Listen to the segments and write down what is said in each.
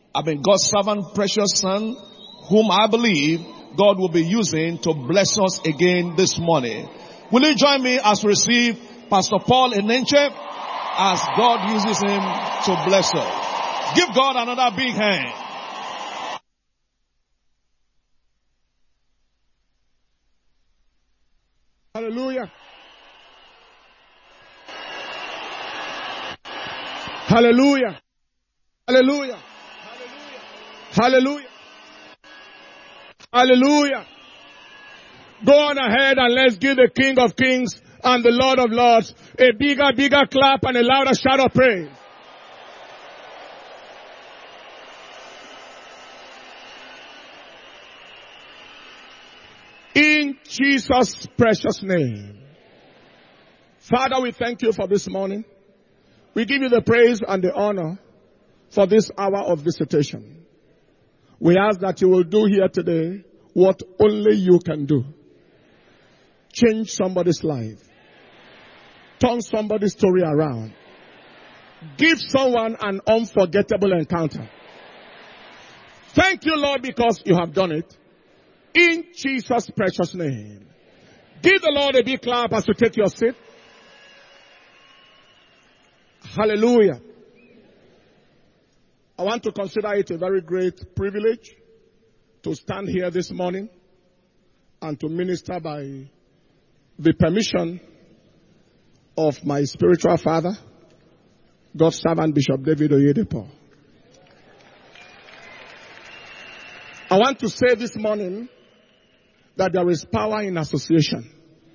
I've been God's servant, precious son, whom I believe God will be using to bless us again this morning. Will you join me as we receive Pastor Paul Enenche as God uses him to bless us? Give God another big hand. Hallelujah. Hallelujah. Hallelujah. Hallelujah. Hallelujah. Go on ahead and let's give the King of Kings and the Lord of Lords a bigger clap and a louder shout of praise. In Jesus' precious name. Father, we thank you for this morning. We give you the praise and the honor for this hour of visitation. We ask that you will do here today what only you can do. Change somebody's life. Turn somebody's story around. Give someone an unforgettable encounter. Thank you, Lord, because you have done it. In Jesus' precious name. Give the Lord a big clap as you take your seat. Hallelujah. I want to consider it a very great privilege to stand here this morning and to minister by the permission of my spiritual father, God's servant Bishop David Oyedepo. I want to say this morning that there is power in association.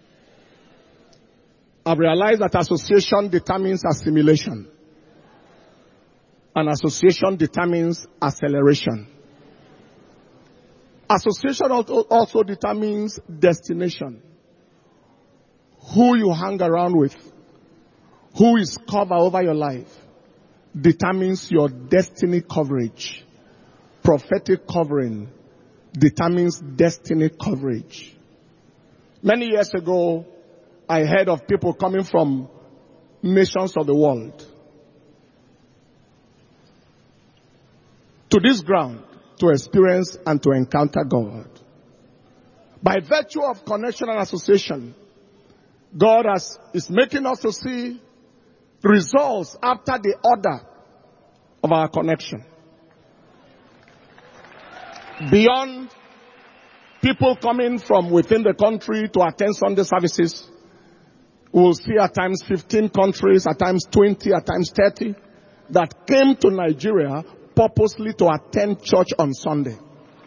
I've realized that association determines assimilation. And association determines acceleration. Association also determines destination. Who you hang around with, who is covered over your life, determines your destiny coverage. Prophetic covering determines destiny coverage. Many years ago, I heard of people coming from nations of the world to this ground to experience and to encounter God. By virtue of connection and association, God is making us to see results after the order of our connection. Beyond people coming from within the country to attend Sunday services, we will see at times 15 countries, at times 20, at times 30 that came to Nigeria purposely to attend church on Sunday.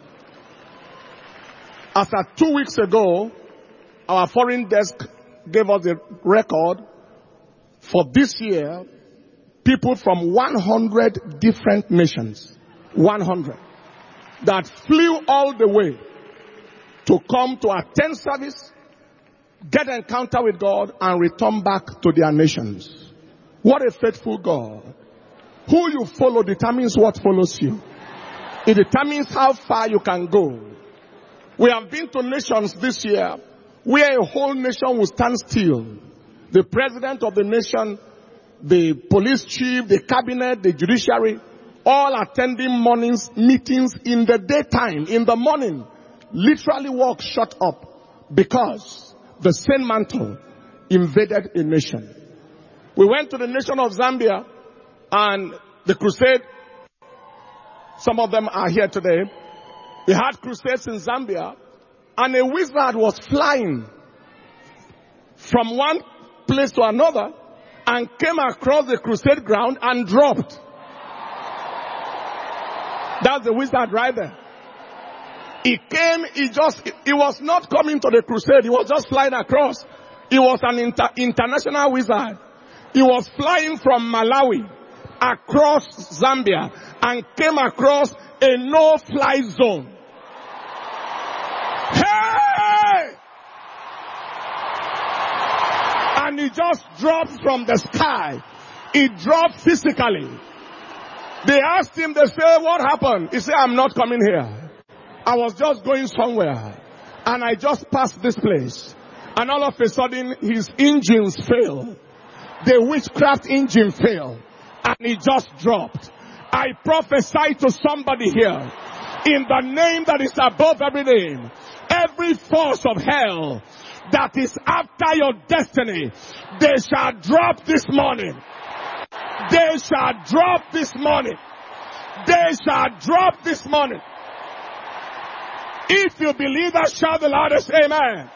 As of 2 weeks ago, our foreign desk gave us the record for this year, people from 100 different nations, 100, that flew all the way to come to attend service, get encounter with God, and return back to their nations. What a faithful God. Who you follow determines what follows you. It determines how far you can go. We have been to nations this year where a whole nation will stand still. The president of the nation, the police chief, the cabinet, the judiciary, all attending mornings meetings in the daytime, in the morning, literally walk shut up because the same mantle invaded a nation. We went to the nation of Zambia and the crusade, some of them are here today. We had crusades in Zambia and a wizard was flying from one place to another and came across the crusade ground and dropped. That's the wizard right there. He came, he was not coming to the crusade, he was just flying across. He was an international wizard. He was flying from Malawi across Zambia and came across a no-fly zone. Hey! And he just dropped from the sky. He dropped physically. They asked him, they said, what happened? He said, I'm not coming here. I was just going somewhere. And I just passed this place. And all of a sudden, his engines failed. The witchcraft engine failed. And he just dropped. I prophesy to somebody here, in the name that is above every name, every force of hell that is after your destiny, they shall drop this morning. They shall drop this morning. They shall drop this morning. If you believe that, shout the loudest amen.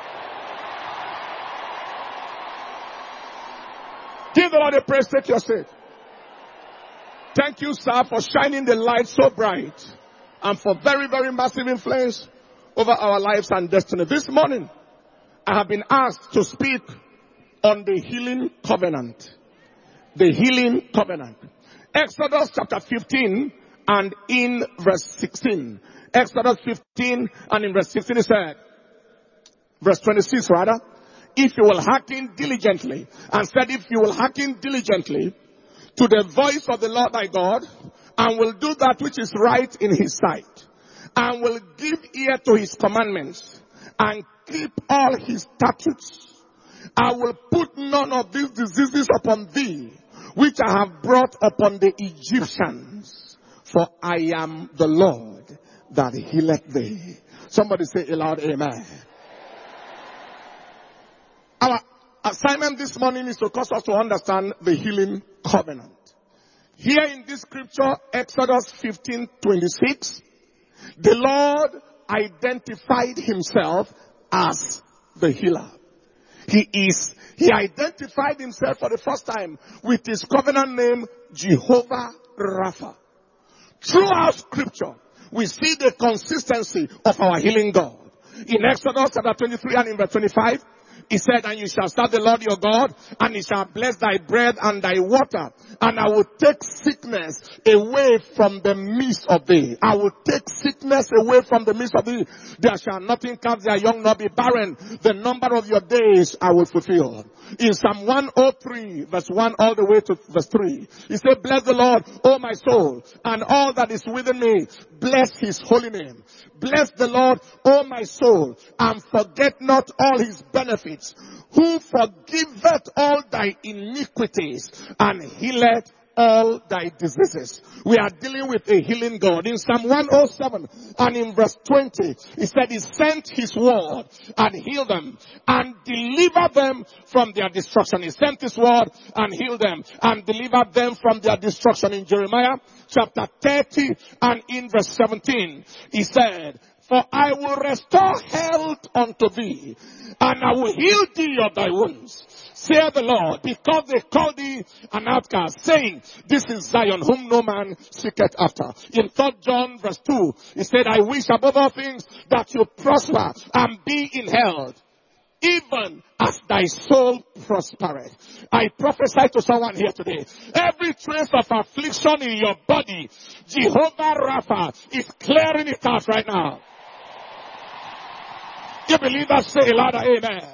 Give the Lord a praise. Take your seat. Thank you, sir, for shining the light so bright and for very, very massive influence over our lives and destiny. This morning, I have been asked to speak on the healing covenant. The healing covenant. Exodus chapter 15 and in verse 16. Exodus 15 and in verse 16 it said, verse 26 rather, if you will hearken diligently, and said if you will hearken diligently to the voice of the Lord thy God, and will do that which is right in his sight, and will give ear to his commandments, and keep all his statutes, I will put none of these diseases upon thee, which I have brought upon the Egyptians, for I am the Lord that healeth thee. Somebody say aloud, amen. Our assignment this morning is to cause us to understand the healing covenant. Here in this scripture, Exodus 15:26, the Lord identified himself as the healer. He identified himself for the first time with his covenant name, Jehovah Rapha. Throughout scripture, we see the consistency of our healing God. In Exodus chapter 23 and in verse 25, he said, and you shall serve the Lord your God, and he shall bless thy bread and thy water, and I will take sickness away from the midst of thee. I will take sickness away from the midst of thee. There shall nothing come their young nor be barren. The number of your days I will fulfill. In Psalm 103, verse 1 all the way to verse 3, he said, bless the Lord, O my soul, and all that is within me. Bless his holy name. Bless the Lord, O my soul, and forget not all his benefits, who forgiveth all thy iniquities and healeth all thy diseases. We are dealing with a healing God. In Psalm 107 and in verse 20, he said he sent his word and healed them and delivered them from their destruction. He sent his word and healed them and delivered them from their destruction. In Jeremiah chapter 30 and in verse 17, he said, for I will restore health unto thee, and I will heal thee of thy wounds, saith the Lord, because they call thee an outcast, saying, this is Zion, whom no man seeketh after. In 3 John verse 2, he said, I wish above all things that you prosper and be in health, even as thy soul prospereth. I prophesy to someone here today, every trace of affliction in your body, Jehovah Rapha is clearing it out right now. You believe that? Say a louder amen.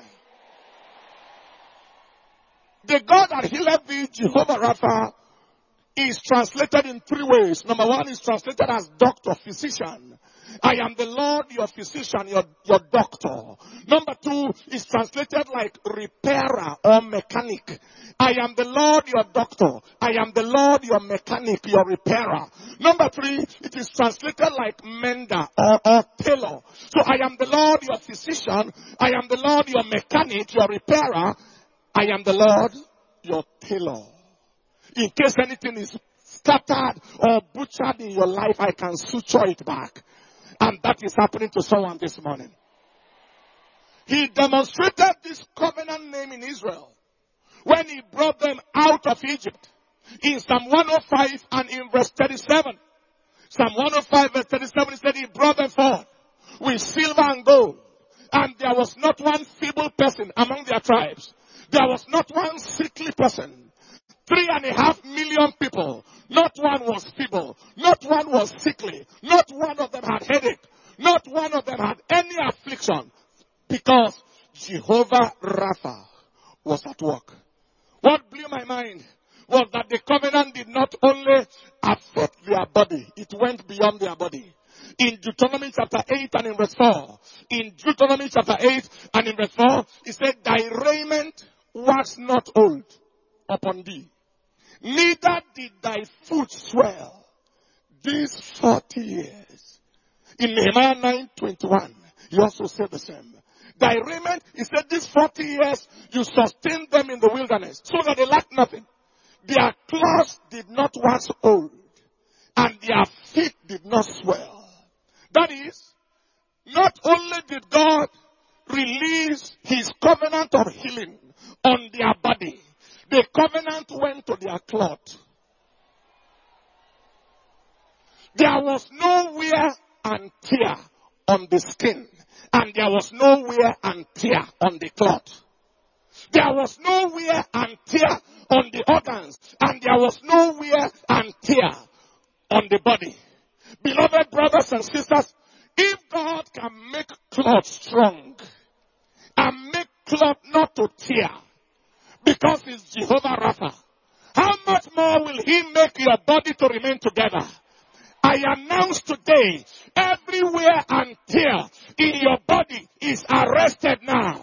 The God that healeth thee, Jehovah Rapha, is translated in three ways. Number one is translated as doctor, physician. I am the Lord, your physician, your doctor. Number two is translated like repairer or mechanic. I am the Lord, your doctor. I am the Lord, your mechanic, your repairer. Number three, it is translated like mender or tailor. So I am the Lord, your physician. I am the Lord, your mechanic, your repairer. I am the Lord, your tailor. In case anything is scattered or butchered in your life, I can suture it back. And that is happening to someone this morning. He demonstrated this covenant name in Israel when he brought them out of Egypt. In Psalm 105 and in verse 37. Psalm 105 verse 37, he said he brought them forth with silver and gold. And there was not one feeble person among their tribes. There was not one sickly person. 3.5 million people. Not one was feeble. Not one was sickly. Not one of them had headache. Not one of them had any affliction. Because Jehovah Rapha was at work. What blew my mind was that the covenant did not only affect their body. It went beyond their body. In Deuteronomy chapter 8 and in verse 4. In Deuteronomy chapter 8 and in verse 4, it said, thy raiment wax not old upon thee, neither did thy foot swell these 40 years. In Nehemiah 9:21, he also said the same. Thy raiment, he said, these 40 years, you sustained them in the wilderness, so that they lacked nothing. Their clothes did not wax old, and their feet did not swell. That is, not only did God release his covenant of healing on their body, the covenant went to their cloth. There was no wear and tear on the skin, and there was no wear and tear on the cloth. There was no wear and tear on the organs, and there was no wear and tear on the body. Beloved brothers and sisters, if God can make cloth strong and make cloth not to tear, because it's Jehovah Rapha, how much more will he make your body to remain together? I announce today, every wear and tear in your body is arrested now.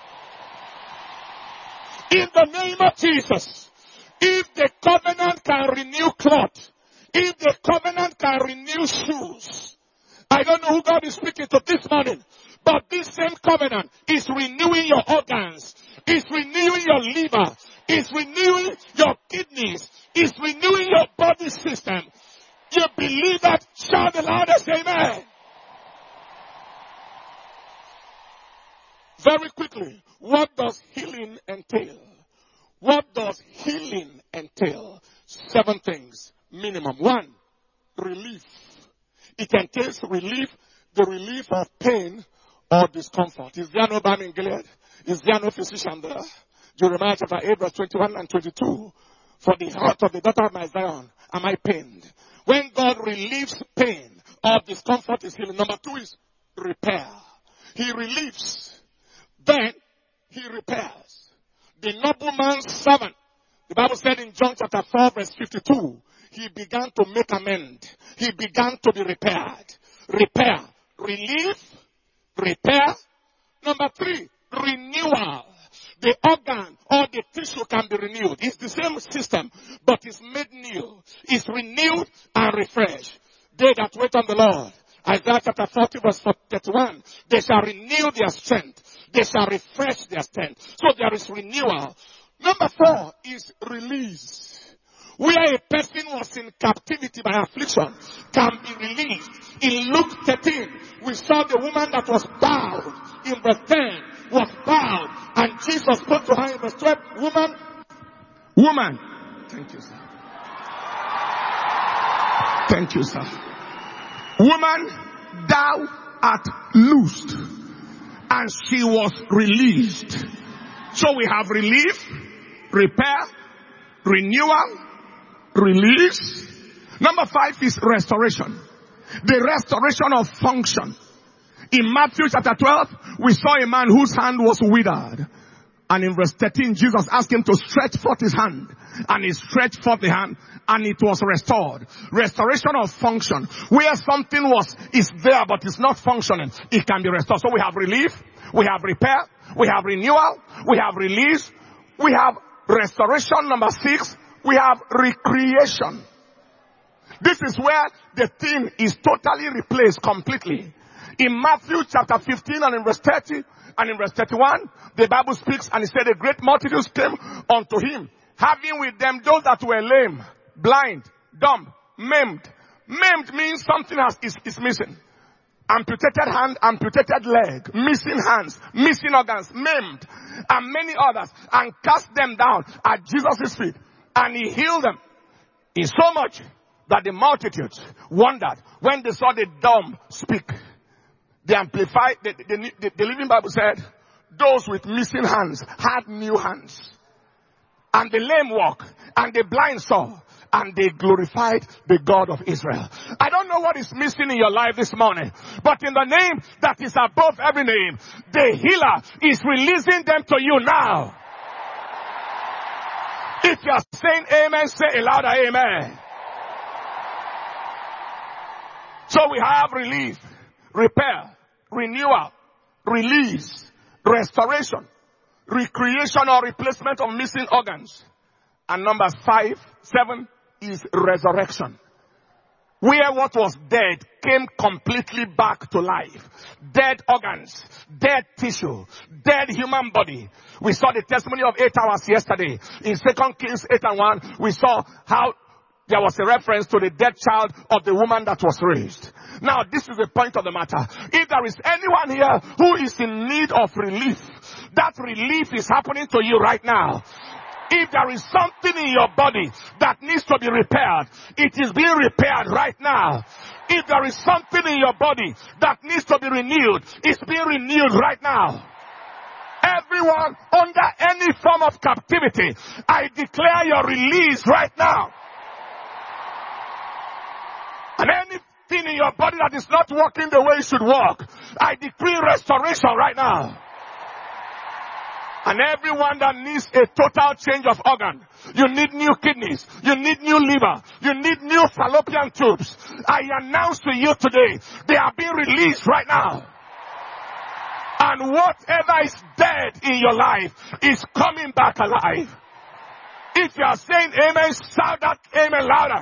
In the name of Jesus, if the covenant can renew cloth, if the covenant can renew shoes, I don't know who God is speaking to this morning, but this same covenant is renewing your organs, is renewing your liver, is renewing your kidneys, is renewing your body system. You believe that? Shout the loudest amen. Very quickly, what does healing entail? What does healing entail? 7 things, minimum. 1, relief. It entails relief, the relief of pain or discomfort. Is there no balm in Gilead? Is there no physician there? Jeremiah chapter 8 verse 21 and 22. For the heart of the daughter of my Zion am I pained. When God relieves pain or discomfort is healing. Number 2 is repair. He relieves. Then he repairs. The nobleman's servant, the Bible said in John chapter 4 verse 52, he began to make amend. He began to be repaired. Repair. Relief. Repair. Number 3, renewal. The organ or the tissue can be renewed. It's the same system, but it's made new. It's renewed and refreshed. They that wait on the Lord. Isaiah chapter 40 verse 31. They shall renew their strength. They shall refresh their strength. So there is renewal. Number 4 is release. Where a person was in captivity by affliction can be released. In Luke 13, we saw the woman that was bound. In verse 10, was bound. And Jesus spoke to her in verse 12, Woman. Thank you, sir. Thank you, sir. Woman, thou art loosed. And she was released. So we have relief, repair, renewal, release. Number 5 is restoration. The restoration of function. In Matthew chapter 12, we saw a man whose hand was withered. And in verse 13, Jesus asked him to stretch forth his hand. And he stretched forth the hand, and it was restored. Restoration of function. Where something is there, but it's not functioning, it can be restored. So we have relief, we have repair, we have renewal, we have release, we have restoration. Number 6, we have recreation. This is where the thing is totally replaced completely. In Matthew chapter 15 and in verse 30 and in verse 31, the Bible speaks and it said, a great multitude came unto him, having with them those that were lame, blind, dumb, maimed. Maimed means something is missing. Amputated hand, amputated leg, missing hands, missing organs, maimed, and many others, and cast them down at Jesus' feet. And he healed them. In so much that the multitudes wondered when they saw the dumb speak. The Amplified, the Living Bible said, those with missing hands had new hands. And the lame walk, and the blind saw, and they glorified the God of Israel. I don't know what is missing in your life this morning, but in the name that is above every name, the healer is releasing them to you now. If you are saying amen, say a louder amen. So we have relief, repair, renewal, release, restoration, recreation or replacement of missing organs, And number 7 is resurrection. Where what was dead came completely back to life. Dead organs, dead tissue, dead human body. We saw the testimony of 8 hours yesterday. In 2 Kings 8:1, we saw how there was a reference to the dead child of the woman that was raised. Now, this is the point of the matter. If there is anyone here who is in need of relief, that relief is happening to you right now. If there is something in your body that needs to be repaired, it is being repaired right now. If there is something in your body that needs to be renewed, it's being renewed right now. Everyone under any form of captivity, I declare your release right now. And anything in your body that is not working the way it should work, I decree restoration right now. And everyone that needs a total change of organ, you need new kidneys, you need new liver, you need new fallopian tubes. I announce to you today, they are being released right now. And whatever is dead in your life is coming back alive. If you are saying amen, shout that amen louder.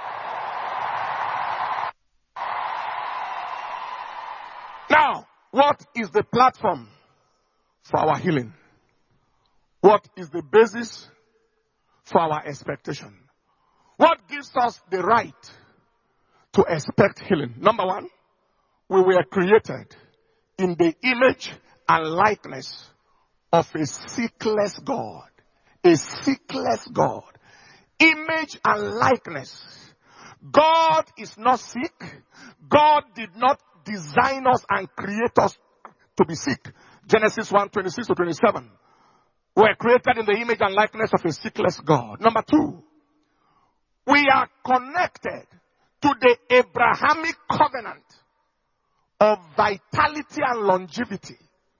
Now, what is the platform for our healing? What is the basis for our expectation? What gives us the right to expect healing? Number 1, we were created in the image and likeness of a sickless God. A sickless God. Image and likeness. God is not sick. God did not design us and create us to be sick. Genesis 1:26-27. We are created in the image and likeness of a sickless God. Number 2, we are connected to the Abrahamic covenant of vitality and longevity.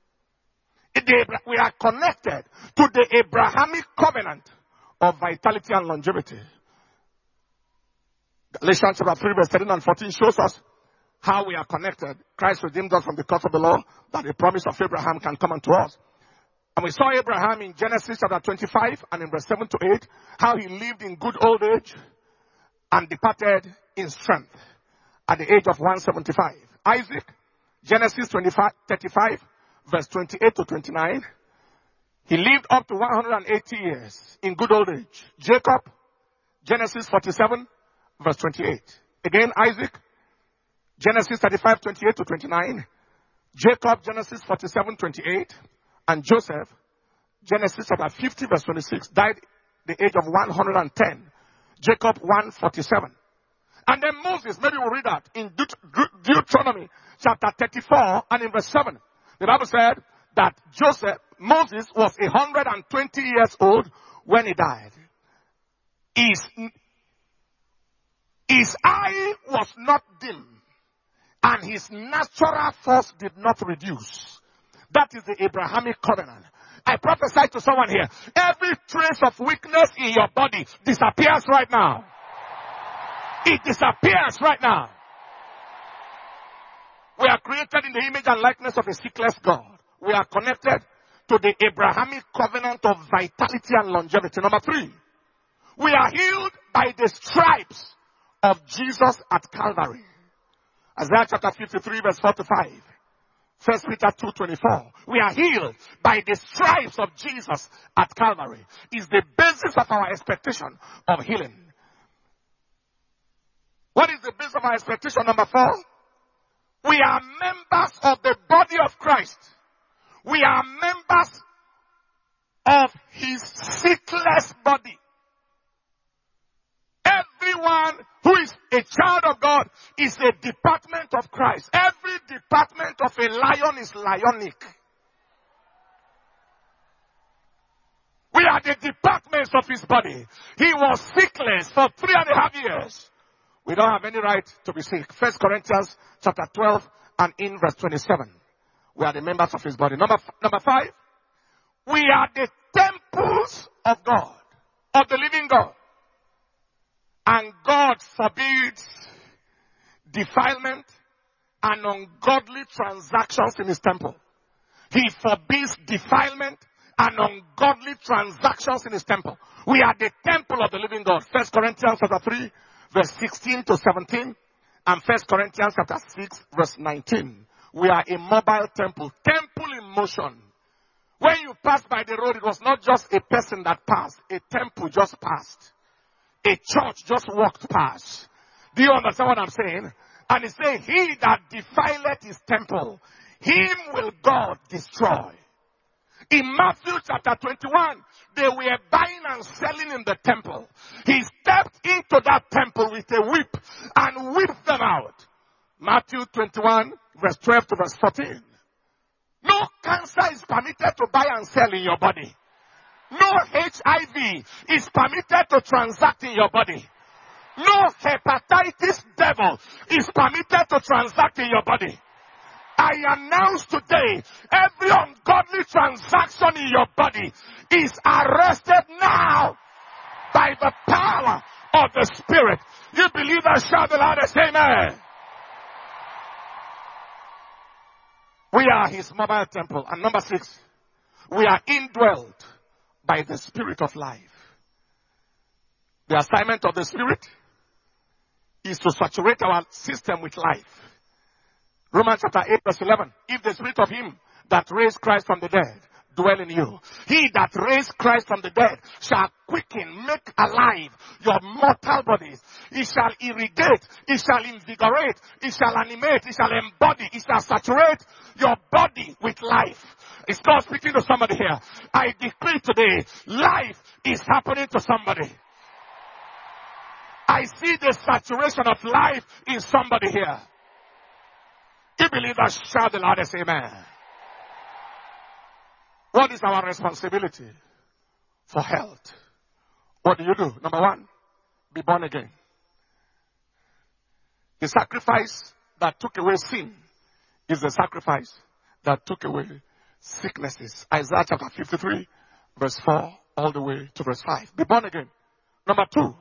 We are connected to the Abrahamic covenant of vitality and longevity. Galatians chapter 3 verse 13 and 14 shows us how we are connected. Christ redeemed us from the curse of the law, that the promise of Abraham can come unto us. And we saw Abraham in Genesis chapter 25 and in verse 7-8, how he lived in good old age and departed in strength at the age of 175. Isaac, Genesis 35 verse 28-29, he lived up to 180 years in good old age. Jacob, Genesis 47 verse 28. Again, Isaac, Genesis 35, 28-29. Jacob, Genesis 47, 28. And Joseph, Genesis chapter 50, verse 26, died at the age of 110. Jacob, 147. And then Moses, maybe we'll read that in Deuteronomy chapter 34 and in verse 7. The Bible said that Moses was 120 years old when he died. His eye was not dim, and his natural force did not reduce. That is the Abrahamic covenant. I prophesy to someone here, every trace of weakness in your body disappears right now. It disappears right now. We are created in the image and likeness of a sickless God. We are connected to the Abrahamic covenant of vitality and longevity. Number 3, we are healed by the stripes of Jesus at Calvary. Isaiah chapter 53 verse 4-5. 1 Peter 2:24. We are healed by the stripes of Jesus at Calvary. Is the basis of our expectation of healing. What is the basis of our expectation? Number 4. We are members of the body of Christ. We are members of his sickless body. Everyone who is a child of God is a department of Christ. Every department of a lion is lionic. We are the departments of his body. He was sickless for 3.5 years. We don't have any right to be sick. 1 Corinthians chapter 12 and in verse 27. We are the members of his body. Number 5. We are the temples of God, of the living God. And God forbids defilement and ungodly transactions in his temple. He forbids defilement and ungodly transactions in his temple. We are the temple of the living God. 1 Corinthians chapter 3, verse 16 to 17, and 1 Corinthians chapter 6, verse 19. We are a mobile temple. Temple in motion. When you passed by the road, it was not just a person that passed. A temple just passed. A church just walked past. Do you understand what I'm saying? And he said, he that defileth his temple, him will God destroy. In Matthew chapter 21, they were buying and selling in the temple. He stepped into that temple with a whip and whipped them out. Matthew 21, verse 12 to verse 14. No cancer is permitted to buy and sell in your body. No HIV is permitted to transact in your body. No hepatitis devil is permitted to transact in your body. I announce today, every ungodly transaction in your body is arrested now by the power of the Spirit. You believe that? Shout the loudest, amen. We are his mobile temple. And number 6, we are indwelt by the Spirit of life. The assignment of the Spirit is to saturate our system with life. Romans chapter 8 verse 11. If the Spirit of him that raised Christ from the dead dwell in you, he that raised Christ from the dead shall quicken, make alive your mortal bodies. It shall irrigate, it shall invigorate, it shall animate, it shall embody, it shall saturate your body with life. It's not speaking to somebody here. I decree today, life is happening to somebody. I see the saturation of life in somebody here. You believe that? Shout the loudest, amen. What is our responsibility for health? What do you do? Number 1, be born again. The sacrifice that took away sin is the sacrifice that took away sicknesses. Isaiah chapter 53, verse 4, all the way to verse 5. Be born again. Number 2,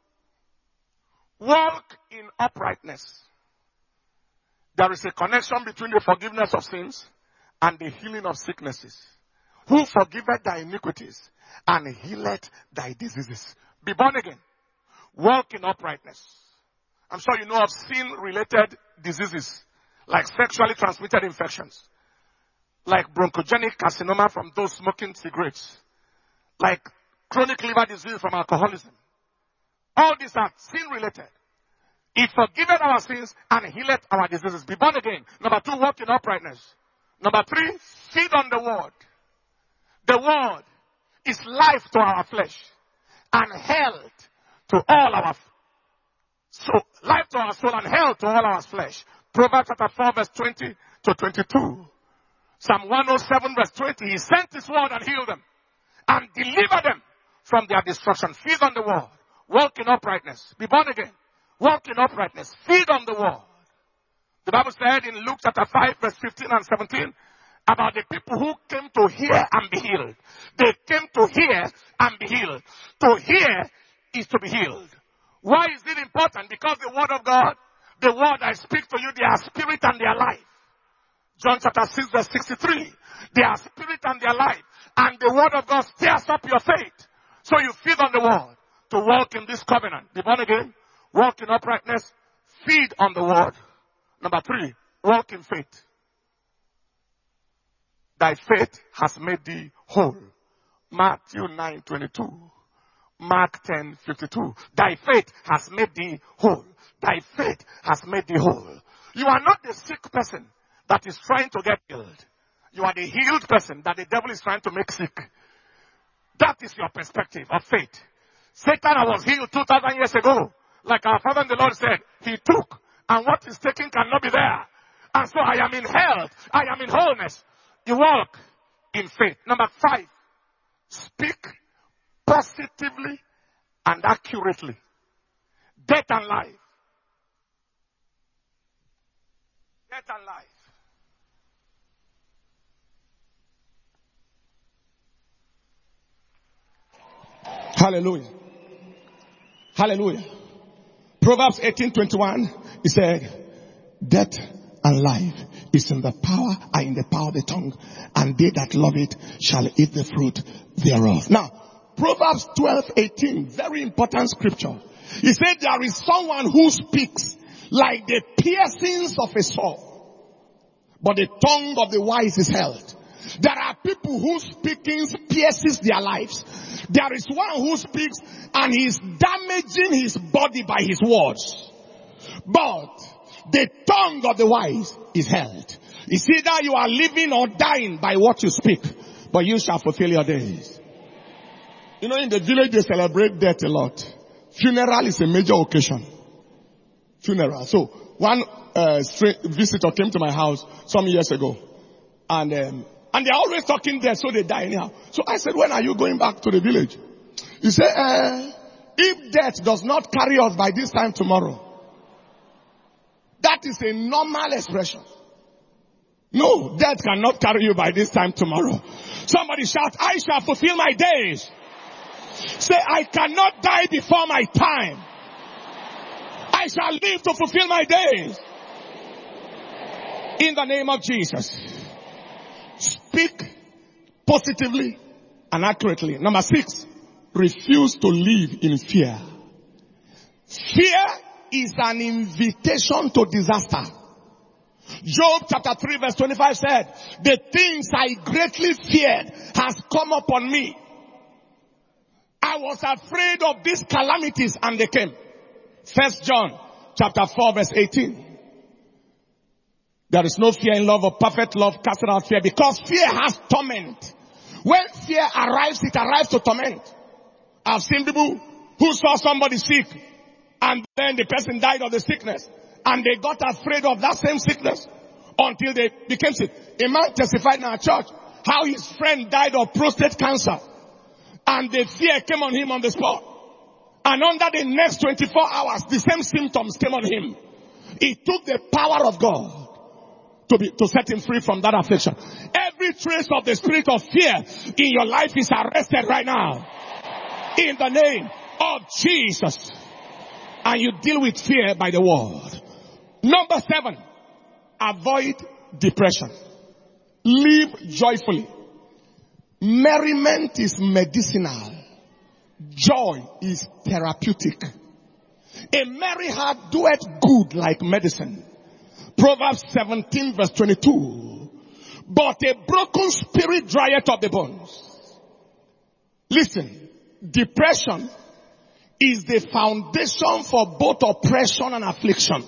walk in uprightness. There is a connection between the forgiveness of sins and the healing of sicknesses. Who forgiveth thy iniquities and healeth thy diseases. Be born again. Walk in uprightness. I'm sure you know of sin-related diseases like sexually transmitted infections, like bronchogenic carcinoma from those smoking cigarettes, like chronic liver disease from alcoholism. All these are sin-related. He forgiveth our sins and healeth our diseases. Be born again. Number 2, walk in uprightness. Number 3, feed on the word. The word is life to our flesh and health to all our life to our soul and health to all our flesh. Proverbs chapter 4 verse 20 to 22. Psalm 107 verse 20. He sent his word and healed them and delivered them from their destruction. Feed on the word. Walk in uprightness. Be born again. Walk in uprightness. Feed on the word. The Bible said in Luke chapter 5 verse 15 and 17 about the people who came to hear and be healed. They came to hear and be healed. To hear is to be healed. Why is it important? Because the word of God, the word I speak to you, they are spirit and they are life. John chapter 6 verse 63. They are spirit and they are life. And the word of God stirs up your faith. So you feed on the word to walk in this covenant. Be born again. Walk in uprightness. Feed on the word. Number 3, walk in faith. Thy faith has made thee whole. Matthew 9:22. Mark 10:52. Thy faith has made thee whole. Thy faith has made thee whole. You are not the sick person that is trying to get healed. You are the healed person that the devil is trying to make sick. That is your perspective of faith. Satan was healed 2,000 years ago. Like our Father in the Lord said, he took, and what is taken cannot be there. And so I am in health. I am in wholeness. You walk in faith. Number 5, speak positively and accurately. Death and life. Death and life. Hallelujah. Hallelujah. Proverbs 18:21, he said, death and life is in the power of the tongue, and they that love it shall eat the fruit thereof. Now, Proverbs 12:18, very important scripture. He said there is someone who speaks like the piercings of a sword, but the tongue of the wise is held. There are people whose speaking pierces their lives. There is one who speaks and he is damaging his body by his words. But the tongue of the wise is held. It's either you are living or dying by what you speak, but you shall fulfill your days. You know, in the village they celebrate death a lot. Funeral is a major occasion. Funeral. So one visitor came to my house some years ago, and they're always talking death, so they die anyhow. So I said, when are you going back to the village? He said, if death does not carry us by this time tomorrow. That is a normal expression. No, death cannot carry you by this time tomorrow. Somebody shout, I shall fulfill my days. Say, I cannot die before my time. I shall live to fulfill my days. In the name of Jesus. Speak positively and accurately. Number 6, refuse to live in fear. Fear is an invitation to disaster. Job chapter 3 verse 25 said, the things I greatly feared has come upon me. I was afraid of these calamities and they came. 1 John chapter 4 verse 18. There is no fear in love, or perfect love casting out fear, because fear has torment. When fear arrives, it arrives to torment. I've seen people who saw somebody sick and then the person died of the sickness and they got afraid of that same sickness until they became sick. A man testified in our church how his friend died of prostate cancer and the fear came on him on the spot. And under the next 24 hours, the same symptoms came on him. It took the power of God to set him free from that affliction. Every trace of the spirit of fear in your life is arrested right now. In the name of Jesus. And you deal with fear by the word. Number 7, avoid depression. Live joyfully. Merriment is medicinal. Joy is therapeutic. A merry heart doeth good like medicine. Proverbs 17 verse 22. But a broken spirit drieth up the bones. Listen, depression is the foundation for both oppression and affliction.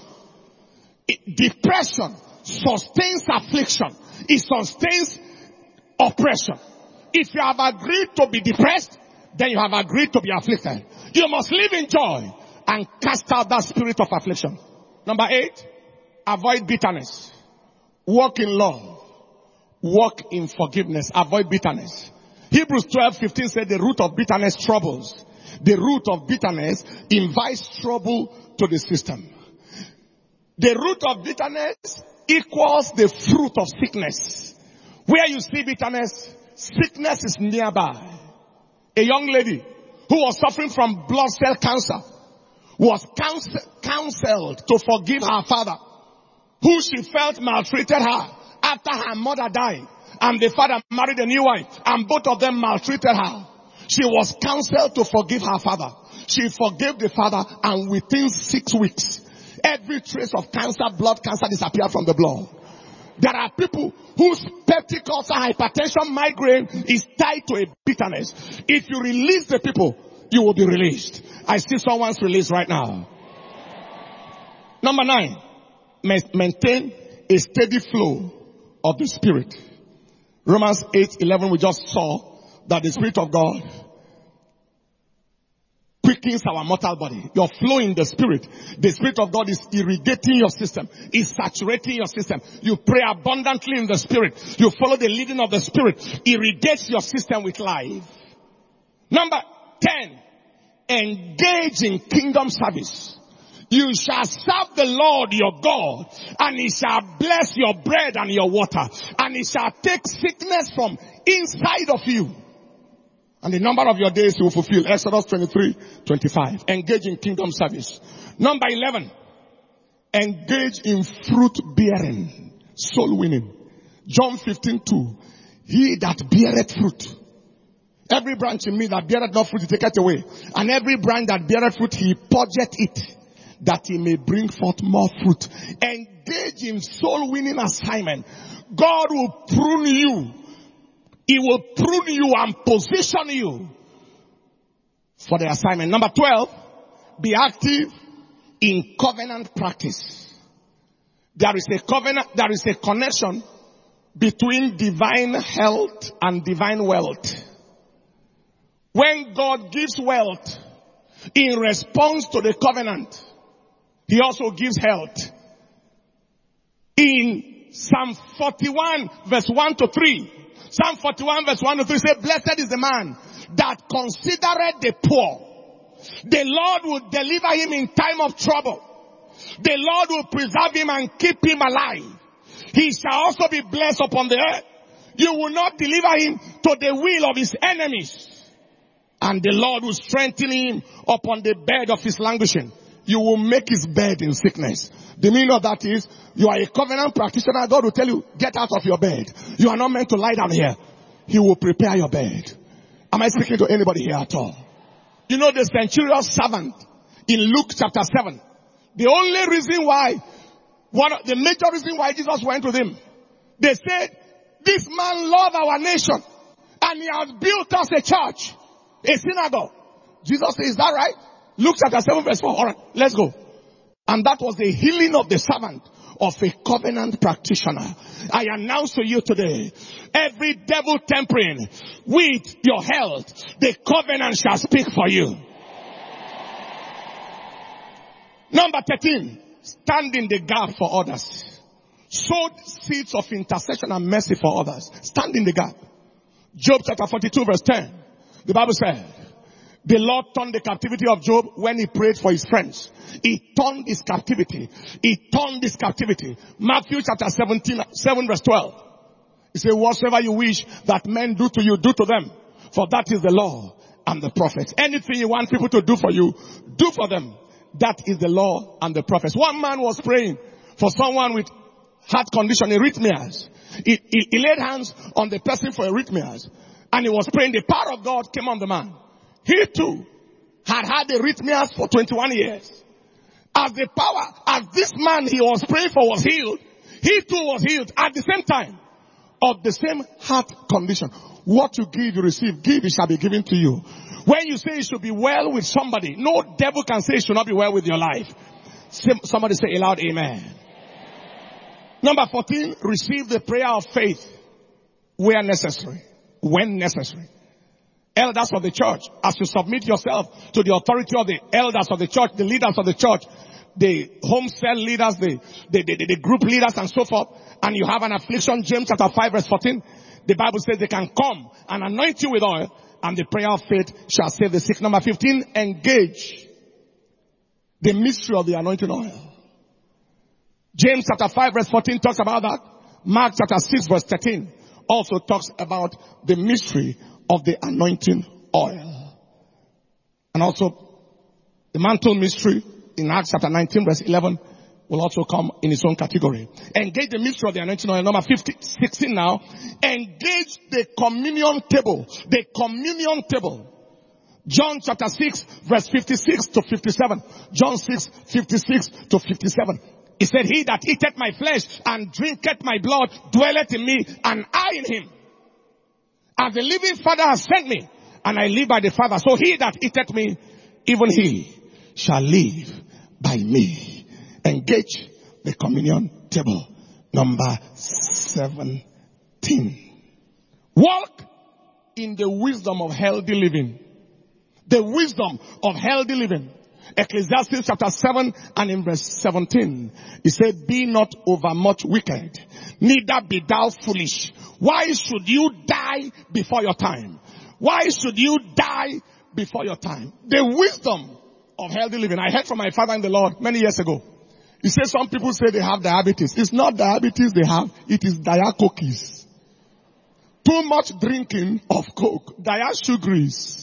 Depression sustains affliction. It sustains oppression. If you have agreed to be depressed, then you have agreed to be afflicted. You must live in joy and cast out that spirit of affliction. Number 8, avoid bitterness. Walk in love. Walk in forgiveness. Avoid bitterness. Hebrews 12:15 said the root of bitterness troubles. The root of bitterness invites trouble to the system. The root of bitterness equals the fruit of sickness. Where you see bitterness, sickness is nearby. A young lady who was suffering from blood cell cancer was counseled to forgive her father, who she felt maltreated her after her mother died, and the father married a new wife, and both of them maltreated her. She was counseled to forgive her father. She forgave the father, and within 6 weeks, every trace of cancer, blood cancer, disappeared from the blood. There are people whose peptic ulcer, hypertension, migraine is tied to a bitterness. If you release the people, you will be released. I see someone's released right now. Number 9, maintain a steady flow of the Spirit. Romans 8:11, we just saw that the Spirit of God quickens our mortal body. You're flowing the Spirit. The Spirit of God is irrigating your system, is saturating your system. You pray abundantly in the Spirit. You follow the leading of the Spirit. Irrigates your system with life. Number 10, engage in kingdom service. You shall serve the Lord your God, and he shall bless your bread and your water, and he shall take sickness from inside of you. And the number of your days you will fulfill. Exodus 23:25. Engage in kingdom service. Number 11. Engage in fruit bearing. Soul winning. John 15:2. He that beareth fruit. Every branch in me that beareth not fruit, he taketh away. And every branch that beareth fruit, he purgeth it, that he may bring forth more fruit. Engage in soul winning assignment. God will prune you. He will prune you and position you for the assignment. Number 12, be active in covenant practice. There is a covenant, there is a connection between divine health and divine wealth. When God gives wealth in response to the covenant, he also gives health. In Psalm 41 verse 1 to 3, Psalm 41 verse 1 to 3 says, blessed is the man that considereth the poor. The Lord will deliver him in time of trouble. The Lord will preserve him and keep him alive. He shall also be blessed upon the earth. You will not deliver him to the will of his enemies. And the Lord will strengthen him upon the bed of his languishing. You will make his bed in sickness. The meaning of that is, you are a covenant practitioner. God will tell you, get out of your bed. You are not meant to lie down here. He will prepare your bed. Am I speaking to anybody here at all? You know the centurion's servant in Luke chapter 7. The only reason why, the major reason why Jesus went with him, they said, this man loved our nation and he has built us a church, a synagogue. Jesus said, is that right? Luke chapter 7 verse 4. All right, let's go. And that was the healing of the servant of a covenant practitioner. I announce to you today, every devil tampering with your health, the covenant shall speak for you. Number 13, stand in the gap for others. Sow seeds of intercession and mercy for others. Stand in the gap. Job chapter 42 verse 10. The Bible said, the Lord turned the captivity of Job when he prayed for his friends. He turned his captivity. He turned his captivity. Matthew chapter 7 verse 12. He said, whatsoever you wish that men do to you, do to them. For that is the law and the prophets. Anything you want people to do for you, do for them. That is the law and the prophets. One man was praying for someone with heart condition, arrhythmias. He laid hands on the person for arrhythmias. And he was praying. The power of God came on the man. He too had arrhythmias for 21 years. As this man he was praying for was healed, he too was healed at the same time of the same heart condition. What you give, you receive. Give, it shall be given to you. When you say it should be well with somebody, no devil can say it should not be well with your life. Somebody say aloud, amen. Number 14, receive the prayer of faith where necessary. When necessary. Elders of the church, as you submit yourself to the authority of the elders of the church, the leaders of the church, the home cell leaders, the group leaders and so forth, and you have an affliction, James chapter 5 verse 14, the Bible says they can come and anoint you with oil, and the prayer of faith shall save the sick. Number 15, engage the mystery of the anointing oil. James chapter 5 verse 14 talks about that. Mark chapter 6 verse 13 also talks about the mystery of the anointing oil. And also the mantle mystery in Acts chapter 19 verse 11 will also come in its own category. Engage the mystery of the anointing oil. Number 16 now. Engage the communion table. The communion table. John chapter 6 verse 56 to 57. John 6, 56 to 57. He said, he that eateth my flesh and drinketh my blood dwelleth in me, and I in him. As the living Father has sent me, and I live by the Father. So he that eateth me, even he shall live by me. Engage the communion table. Number 17. Walk in the wisdom of healthy living. The wisdom of healthy living. Ecclesiastes chapter 7 and in verse 17. He said, be not overmuch wicked, neither be thou foolish. Why should you die before your time? Why should you die before your time? The wisdom of healthy living. I heard from my father in the Lord many years ago. He said some people say they have diabetes. It's not diabetes they have. It is diacoques. Too much drinking of coke. Diasugars.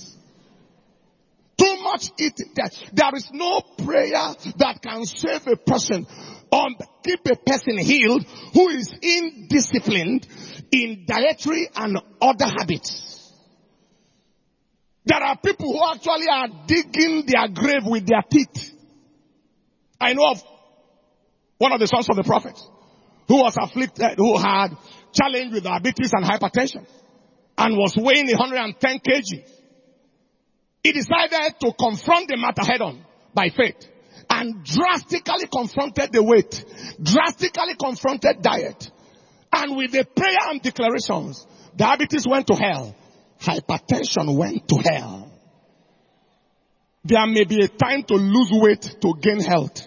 Too much eating. There is no prayer that can save a person. keep a person healed who is indisciplined in dietary and other habits. There are people who actually are digging their grave with their teeth. I know of one of the sons of the prophets who was afflicted, who had challenged with diabetes and hypertension and was weighing 110 kg. He decided to confront the matter head on by faith and drastically confronted the weight, drastically confronted diet. And with the prayer and declarations, diabetes went to hell. Hypertension went to hell. There may be a time to lose weight to gain health.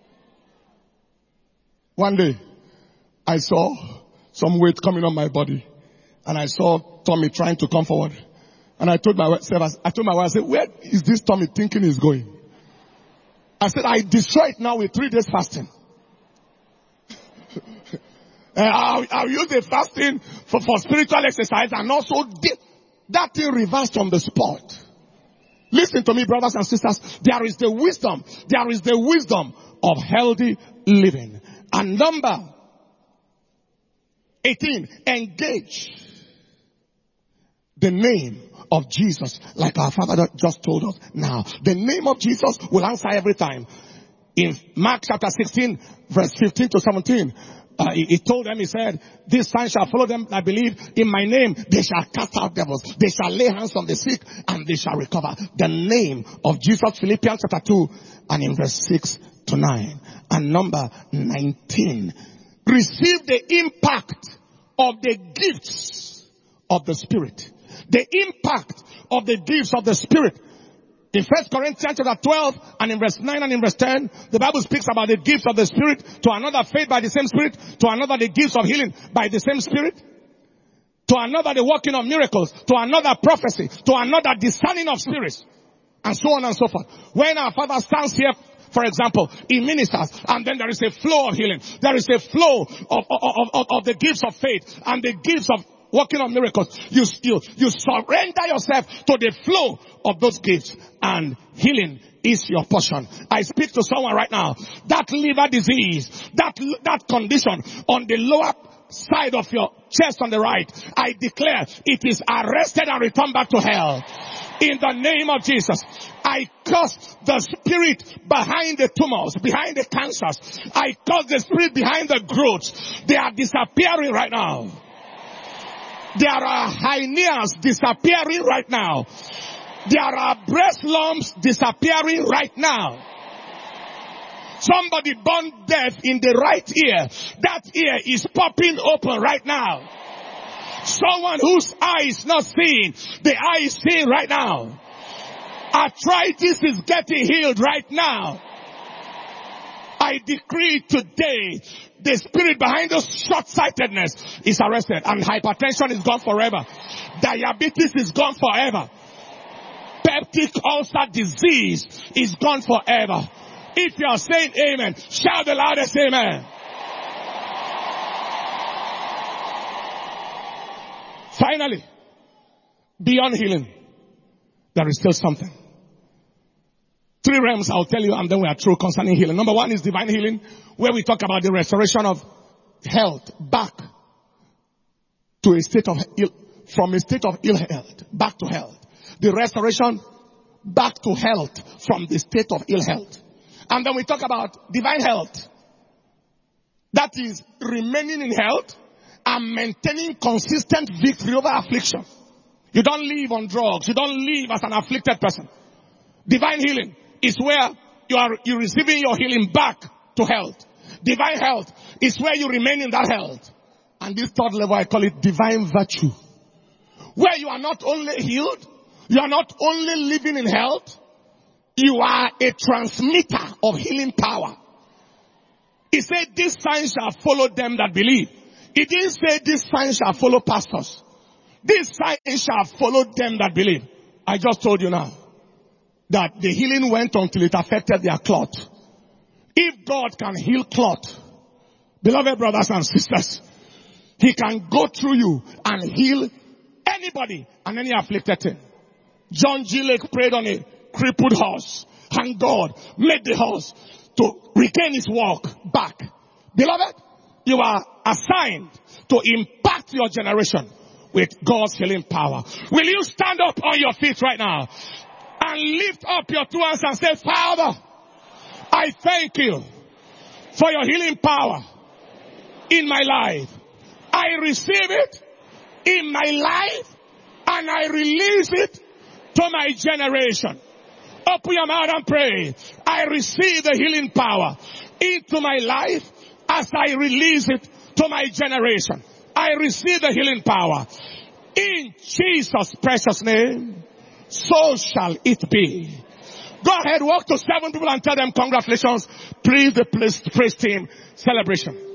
One day, I saw some weight coming on my body. And I saw Tommy trying to come forward. And I told my wife, I said, where is this Tommy thinking he's going? I said, I destroy it now with 3 days fasting. I'll use the fasting for spiritual exercise and also that thing reversed from the spot. Listen to me, brothers and sisters. There is the wisdom of healthy living. And number 18, engage the name of Jesus, like our Father just told us. Now, the name of Jesus will answer every time. In Mark chapter 16, verse 15 to 17, he told them, he said, "This sign shall follow them that believe in my name. They shall cast out devils. They shall lay hands on the sick and they shall recover." The name of Jesus, Philippians chapter 2 and in verse 6 to 9. And number 19, receive the impact of the gifts of the Spirit. The impact of the gifts of the Spirit. In 1 Corinthians chapter 12 and in verse 9 and in verse 10, the Bible speaks about the gifts of the Spirit. To another, faith by the same Spirit. To another, the gifts of healing by the same Spirit. To another, the working of miracles. To another, prophecy. To another, discerning of spirits. And so on and so forth. When our Father stands here, for example, he ministers, and then there is a flow of healing. There is a flow of the gifts of faith and the gifts of working on miracles. You surrender yourself to the flow of those gifts, and healing is your portion. I speak to someone right now. That liver disease, that condition on the lower side of your chest on the right, I declare it is arrested and returned back to hell. In the name of Jesus, I curse the spirit behind the tumors, behind the cancers. I curse the spirit behind the growths. They are disappearing right now. There are hernias disappearing right now. There are breast lumps disappearing right now. Somebody born deaf in the right ear. That ear is popping open right now. Someone whose eye is not seeing, the eye is seeing right now. Arthritis is getting healed right now. I decree today, the spirit behind the short-sightedness is arrested, and hypertension is gone forever. Diabetes is gone forever. Peptic ulcer disease is gone forever. If you are saying amen, shout the loudest amen. Finally, beyond healing, there is still something. 3 realms I'll tell you, and then we are through concerning healing. Number 1 is divine healing, where we talk about the restoration of health back to a state of from a state of ill health back to health. The restoration back to health from the state of ill health. And then we talk about divine health. That is remaining in health and maintaining consistent victory over affliction. You don't live on drugs. You don't live as an afflicted person. Divine healing is where you're receiving your healing back to health. Divine health is where you remain in that health. And this third level, I call it divine virtue. Where you are not only healed, you are not only living in health, you are a transmitter of healing power. He said, "This sign shall follow them that believe." He didn't say, "This sign shall follow pastors." This sign shall follow them that believe. I just told you now that the healing went until it affected their clot. If God can heal clot, beloved brothers and sisters, He can go through you and heal anybody and any afflicted thing. John G. Lake prayed on a crippled horse, and God made the horse to regain his walk back. Beloved, you are assigned to impact your generation with God's healing power. Will you stand up on your feet right now and lift up your two hands and say, Father, I thank you for your healing power in my life. I receive it in my life and I release it to my generation. Open your mouth and pray. I receive the healing power into my life as I release it to my generation. I receive the healing power. In Jesus' precious name, so shall it be. Go ahead, walk to 7 people and tell them congratulations. Please the praise team celebration.